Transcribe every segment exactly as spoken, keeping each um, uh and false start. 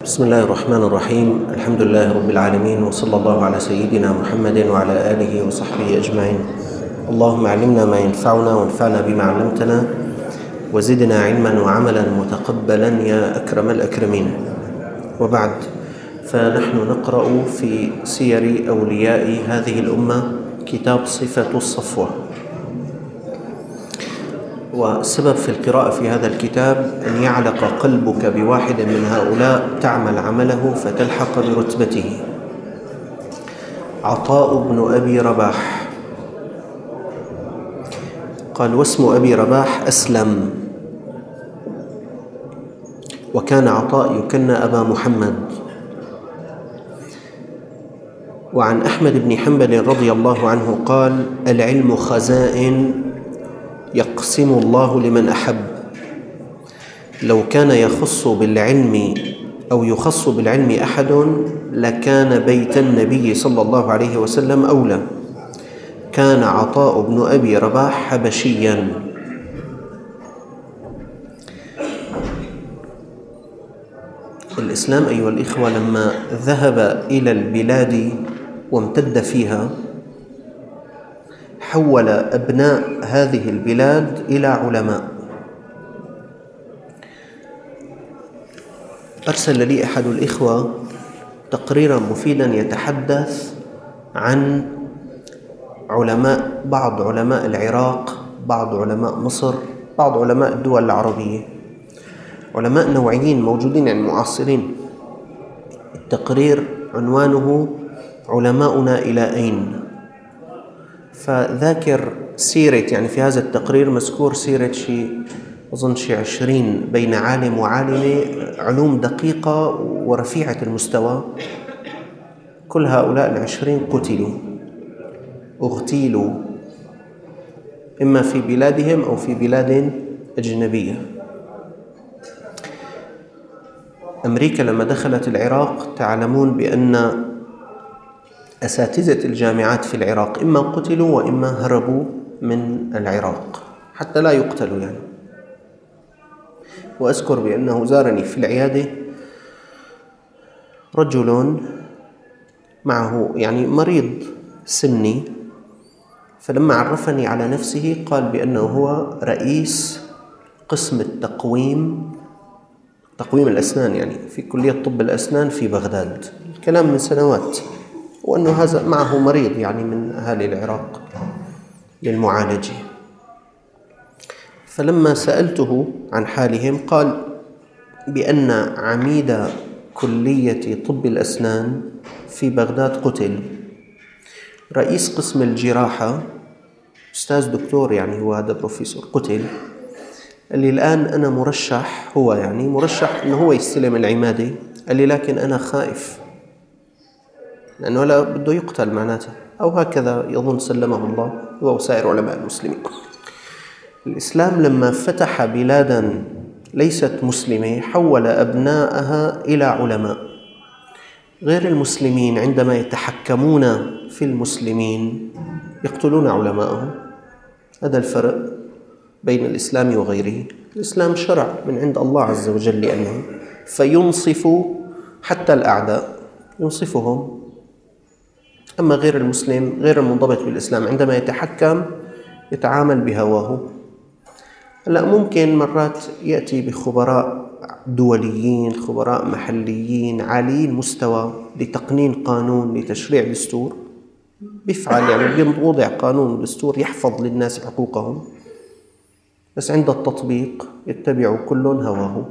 بسم الله الرحمن الرحيم. الحمد لله رب العالمين، وصلى الله على سيدنا محمد وعلى آله وصحبه أجمعين. اللهم علمنا ما ينفعنا وانفعنا بما علمتنا وزدنا علما وعملا متقبلا يا أكرم الأكرمين. وبعد، فنحن نقرأ في سير أولياء هذه الأمة كتاب صفة الصفوة، والسبب في القراءة في هذا الكتاب أن يعلق قلبك بواحد من هؤلاء تعمل عمله فتلحق برتبته. عطاء بن أبي رباح قال: واسم أبي رباح أسلم، وكان عطاء يكنى أبا محمد. وعن أحمد بن حنبل رضي الله عنه قال: العلم خزائن يقسم الله لمن أحب. لو كان يخص بالعلم أو يخص بالعلم أحد لكان بيت النبي صلى الله عليه وسلم أولى. كان عطاء بن أبي رباح حبشيا. الإسلام أيها الإخوة لما ذهب إلى البلاد وامتد فيها، حول أبناء هذه البلاد إلى علماء. أرسل لي أحد الإخوة تقريرا مفيدا يتحدث عن علماء، بعض علماء العراق، بعض علماء مصر، بعض علماء الدول العربية، علماء نوعيين موجودين يعني معاصرين. التقرير عنوانه علماؤنا إلى أين؟ فذاكر سيرة، يعني في هذا التقرير مذكور سيرة شيء أظن شيء عشرين بين عالم وعالمة، علوم دقيقة ورفيعة المستوى. كل هؤلاء العشرين قتلوا، اغتيلوا، إما في بلادهم أو في بلاد أجنبية. أمريكا لما دخلت العراق تعلمون بأن أساتذة الجامعات في العراق إما قتلوا وإما هربوا من العراق حتى لا يقتلوا يعني. وأذكر بأنه زارني في العيادة رجل معه يعني مريض سني، فلما عرفني على نفسه قال بأنه هو رئيس قسم التقويم، تقويم الأسنان يعني في كلية طب الأسنان في بغداد. الكلام من سنوات، وأنه هذا معه مريض يعني من أهالي العراق للمعالجة. فلما سألته عن حالهم قال بأن عميد كلية طب الأسنان في بغداد قتل، رئيس قسم الجراحة أستاذ دكتور يعني هو هذا بروفيسور قتل. قال لي الآن أنا مرشح، هو يعني مرشح أنه هو يستلم العمادة. قال لي لكن أنا خائف لأنه لا بده يقتل معناته، أو هكذا يظن سلمه الله هو وسائر علماء المسلمين. الإسلام لما فتح بلادا ليست مسلمة حول أبناءها إلى علماء. غير المسلمين عندما يتحكمون في المسلمين يقتلون علماءهم. هذا الفرق بين الإسلام وغيره. الإسلام شرع من عند الله عز وجل لأنه فينصف حتى الأعداء، ينصفهم. أما غير المسلم غير المنضبط بالإسلام عندما يتحكم يتعامل بهواه. هلا ممكن مرات يأتي بخبراء دوليين، خبراء محليين عالي المستوى لتقنين قانون، لتشريع دستور، بيفعل يعني بيوضع قانون ودستور يحفظ للناس حقوقهم، بس عند التطبيق يتبع كل هواه.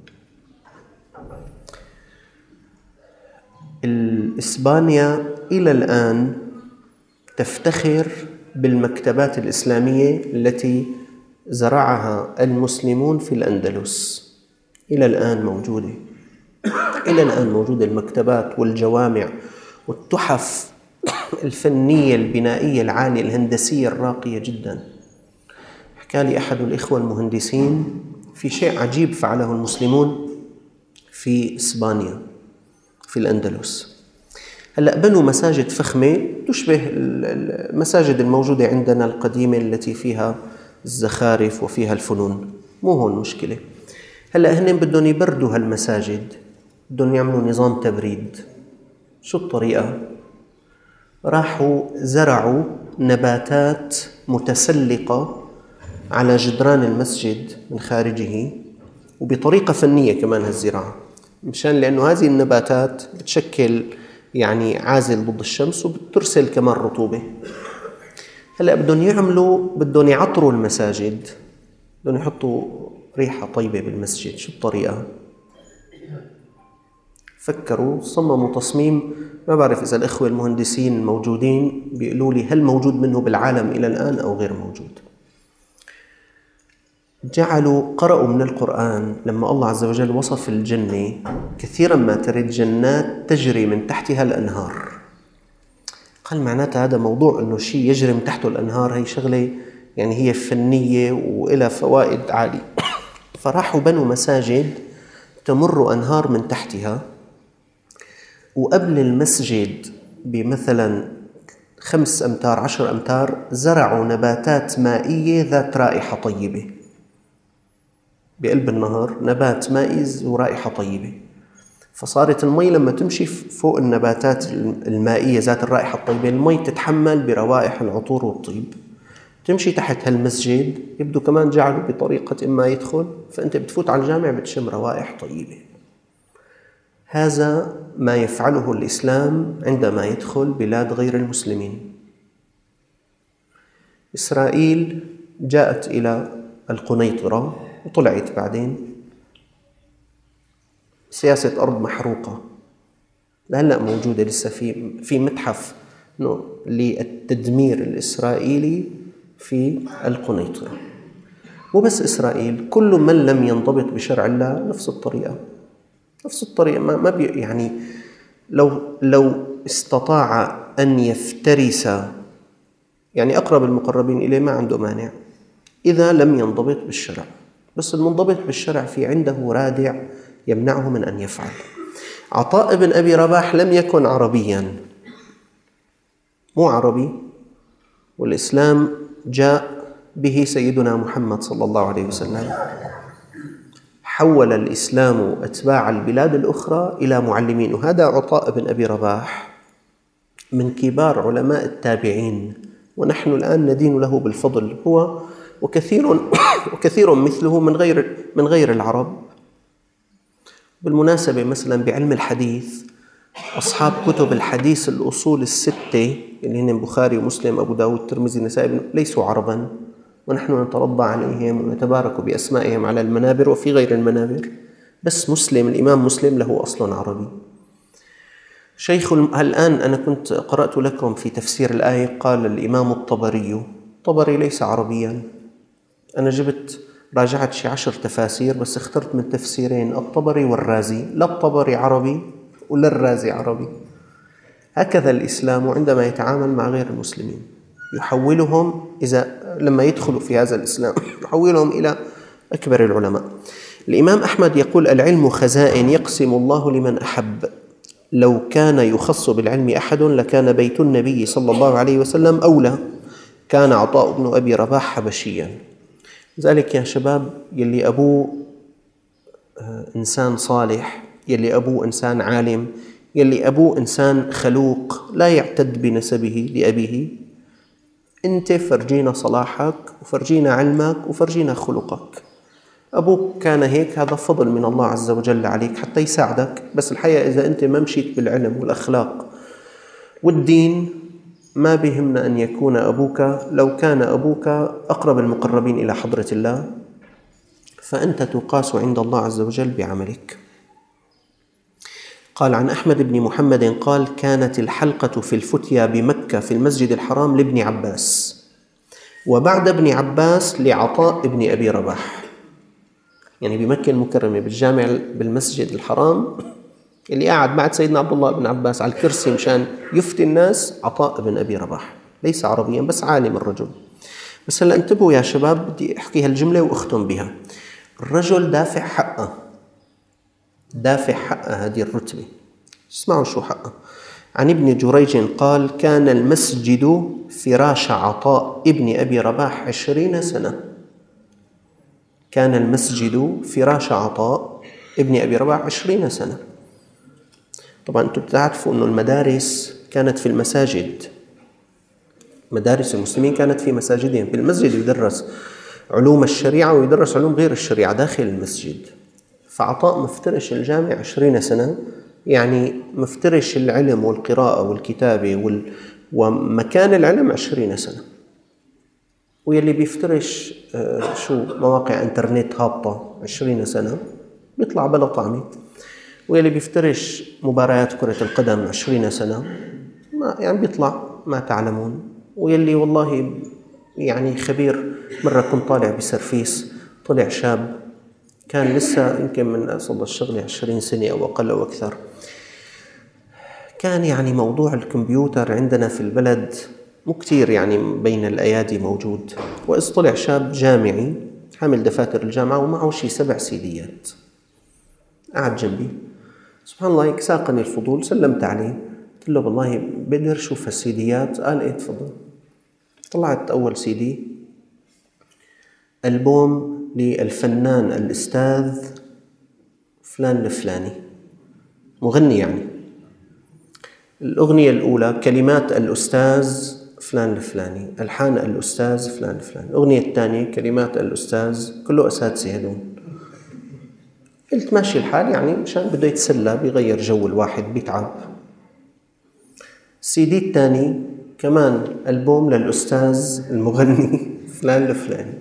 إسبانيا إلى الآن تفتخر بالمكتبات الإسلامية التي زرعها المسلمون في الأندلس. إلى الآن موجودة، إلى الآن موجودة المكتبات والجوامع والتحف الفنية البنائية العالية الهندسية الراقية جدا. حكى لي أحد الإخوة المهندسين في شيء عجيب فعله المسلمون في إسبانيا في الأندلس. هلأ بنوا مساجد فخمة تشبه المساجد الموجودة عندنا القديمة التي فيها الزخارف وفيها الفنون، مو هون مشكلة. هلأ هن بدهم يبردوا هالمساجد بدهم يعملوا نظام تبريد. شو الطريقة؟ راحوا زرعوا نباتات متسلقة على جدران المسجد من خارجه، وبطريقة فنية كمان هالزراعة، مشان لأنه هذه النباتات بتشكل يعني عازل ضد الشمس وبترسل كمان رطوبة. هلأ بدهم يعملوا بدهم يعطروا المساجد، بدهم يحطوا ريحة طيبة بالمسجد. شو الطريقة؟ فكروا صمموا تصميم، ما بعرف إذا الإخوة المهندسين موجودين بيقولوا لي هل موجود منه بالعالم إلى الآن أو غير موجود. جعلوا قرأوا من القرآن لما الله عز وجل وصف الجنة، كثيرا ما ترد جنات تجري من تحتها الأنهار. قال معناتها هذا موضوع أنه شيء يجري من تحته الأنهار، هي شغلة يعني هي فنية وإلى فوائد عالية. فراحوا بنوا مساجد تمر أنهار من تحتها، وقبل المسجد بمثلا خمس أمتار عشر أمتار زرعوا نباتات مائية ذات رائحة طيبة. بقلب النهر نبات مائي ورائحة طيبة، فصارت المي لما تمشي فوق النباتات المائية ذات الرائحة الطيبة المي تتحمل بروائح العطور والطيب. تمشي تحت هالمسجد يبدو كمان جعلوا بطريقة إما يدخل، فأنت بتفوت على الجامع بتشم روائح طيبة. هذا ما يفعله الإسلام عندما يدخل بلاد غير المسلمين. إسرائيل جاءت إلى القنيطرة وطلعت بعدين سياسة أرض محروقة، لهلأ موجودة لسه في في متحف للتدمير الإسرائيلي في القنيطرة. مو بس إسرائيل، كل من لم ينضبط بشرع الله نفس الطريقة نفس الطريقة ما ما بي يعني لو لو استطاع أن يفترس يعني أقرب المقربين إليه ما عنده مانع إذا لم ينضبط بالشرع، بس المنضبط بالشرع في عنده رادع يمنعه من أن يفعل. عطاء بن أبي رباح لم يكن عربيا، مو عربي، والإسلام جاء به سيدنا محمد صلى الله عليه وسلم. حول الإسلام أتباع البلاد الأخرى إلى معلمين، وهذا عطاء بن أبي رباح من كبار علماء التابعين، ونحن الآن ندين له بالفضل، هو وكثير وكثير مثله من غير من غير العرب. بالمناسبة مثلا بعلم الحديث أصحاب كتب الحديث الأصول الستة اللي هن البخاري ومسلم أبو داود الترمذي النسائي ليسوا عربا، ونحن نترضى عليهم ونتبارك بأسمائهم على المنابر وفي غير المنابر، بس مسلم الإمام مسلم له أصل عربي. شيخ الآن أنا كنت قرأت لكم في تفسير الآية قال الإمام الطبري، الطبري ليس عربيا. أنا جبت راجعت شي عشر تفاسير بس اخترت من تفسيرين، الطبري والرازي، لا الطبري عربي ولا الرازي عربي. هكذا الإسلام عندما يتعامل مع غير المسلمين يحولهم، إذا لما يدخلوا في هذا الإسلام يحولهم إلى أكبر العلماء. الإمام أحمد يقول العلم خزائن يقسم الله لمن أحب، لو كان يخص بالعلم أحد لكان بيت النبي صلى الله عليه وسلم أولى. كان عطاء بن أبي رباح حبشيا. ذلك يا شباب يلي أبوه إنسان صالح، يلي أبوه إنسان عالم، يلي أبوه إنسان خلوق لا يعتد بنسبه لأبيه، أنت فرجينا صلاحك وفرجينا علمك وفرجينا خلقك. أبوك كان هيك، هذا فضل من الله عز وجل عليك حتى يساعدك، بس الحقيقة إذا أنت ما مشيت بالعلم والأخلاق والدين ما بهمنا أن يكون أبوك، لو كان أبوك أقرب المقربين إلى حضرة الله فأنت تقاس عند الله عز وجل بعملك. قال عن أحمد بن محمد قال كانت الحلقة في الفتيا بمكة في المسجد الحرام لابن عباس، وبعد ابن عباس لعطاء بن أبي رباح. يعني بمكة المكرمة بالجامع بالمسجد الحرام اللي قاعد بعد سيدنا عبد الله بن عباس على الكرسي مشان يفتي الناس عطاء بن أبي رباح، ليس عربيا بس عالم الرجل. بس هلا انتبهوا يا شباب، بدي أحكي هالجملة وأختم بها. الرجل دافع حقه، دافع حقه هذه الرتبة. اسمعوا شو حقه. عن ابن جريج قال كان المسجد فراش عطاء ابن أبي رباح عشرين سنة. كان المسجد فراش عطاء ابن أبي رباح عشرين سنة. طبعا أنتم بتعرفوا أنه المدارس كانت في المساجد، مدارس المسلمين كانت في مساجدهم. في المسجد يدرس علوم الشريعة ويدرس علوم غير الشريعة داخل المسجد. فعطاء مفترش الجامع عشرين سنة، يعني مفترش العلم والقراءة والكتابة وال... ومكان العلم عشرين سنة. ويلي بيفترش آه شو مواقع انترنت هابطة عشرين سنة بيطلع بلا طعمة. ويلي بيفترش مباريات كرة القدم عشرين سنة ما يعني بيطلع ما تعلمون. ويلي والله يعني خبير، مرة كنت طالع بسرفيس طلع شاب كان لسه يمكن من أصل الشغل عشرين سنة أو أقل أو أكثر، كان يعني موضوع الكمبيوتر عندنا في البلد مو كتير يعني بين الأيادي موجود. وإذ طلع شاب جامعي حامل دفاتر الجامعة ومعه شي سبع سيديات، قعد جنبي سبحان الله هيك ساقني الفضول، سلمت عليه قلت له والله بقدر شوف السيديات؟ قال إيه تفضل. طلعت أول سيدي ألبوم للفنان الأستاذ فلان الفلاني، مغني يعني. الأغنية الأولى كلمات الأستاذ فلان الفلاني، ألحان الأستاذ فلان الفلاني. الأغنية الثانية كلمات الأستاذ، كله أساتذة هذول. قلت ماشي الحال يعني مشان بده يتسلى بيغير جو الواحد بيتعب. السي دي الثاني كمان ألبوم للأستاذ المغني فلان الفلاني.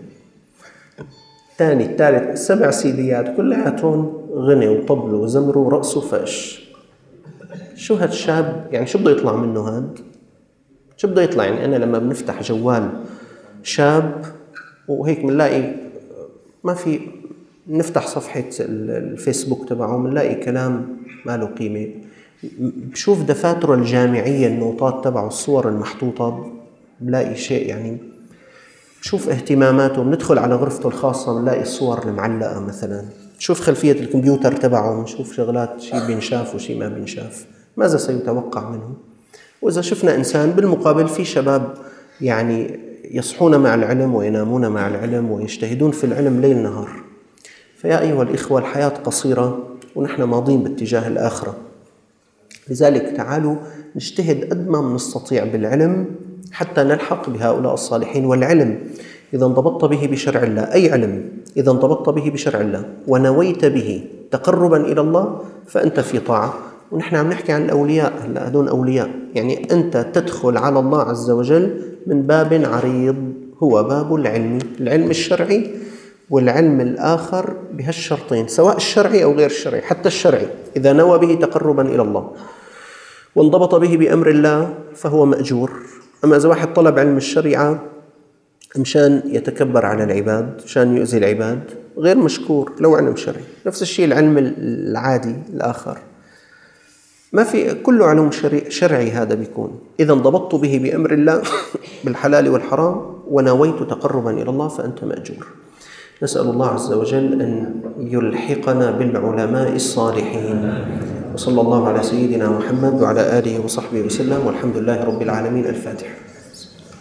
الثاني الثالث سبع سيديات كلياتهم غني وطبل وزمر ورقص وفش. شو هالشاب يعني شو بده يطلع منه هاد؟ شو بده يطلع يعني؟ أنا لما بنفتح جوال شاب وهيك بنلاقي ما في، نفتح صفحة الفيسبوك تبعه بنلاقي كلام ما له قيمة. بشوف دفاتره الجامعية النوطات تبعه الصور المحطوطة بنلاقي شيء يعني. بشوف اهتماماته، بندخل على غرفته الخاصة بنلاقي الصور المعلقة مثلا. شوف خلفية الكمبيوتر تبعه بنشوف شغلات شيء بينشاف وشيء ما بينشاف. ماذا سيتوقع منه؟ وإذا شفنا إنسان بالمقابل في شباب يعني يصحون مع العلم وينامون مع العلم ويجتهدون في العلم ليل نهار. فيا أيها الإخوة الحياة قصيرة ونحن ماضين باتجاه الآخرة، لذلك تعالوا نجتهد قد ما نستطيع بالعلم حتى نلحق بهؤلاء الصالحين. والعلم إذا انضبطت به بشرع الله، أي علم إذا انضبطت به بشرع الله ونويت به تقربا إلى الله فأنت في طاعة. ونحن عم نحكي عن الأولياء، هلا هدول أولياء، يعني أنت تدخل على الله عز وجل من باب عريض هو باب العلم، العلم الشرعي والعلم الآخر بهالشرطين سواء الشرعي أو غير الشرعي. حتى الشرعي إذا نوى به تقربا إلى الله وانضبط به بأمر الله فهو مأجور. أما إذا واحد طلب علم الشريعة مشان يتكبر على العباد، مشان يؤذي العباد، غير مشكور لو علم شرعي. نفس الشيء العلم العادي الآخر ما في، كله علم شرعي هذا بيكون. إذا انضبطت به بأمر الله بالحلال والحرام ونويت تقربا إلى الله فأنت مأجور. نسأل الله عز وجل أن يلحقنا بالعلماء الصالحين. وصلى الله على سيدنا محمد وعلى آله وصحبه وسلم، والحمد لله رب العالمين. الفاتحة.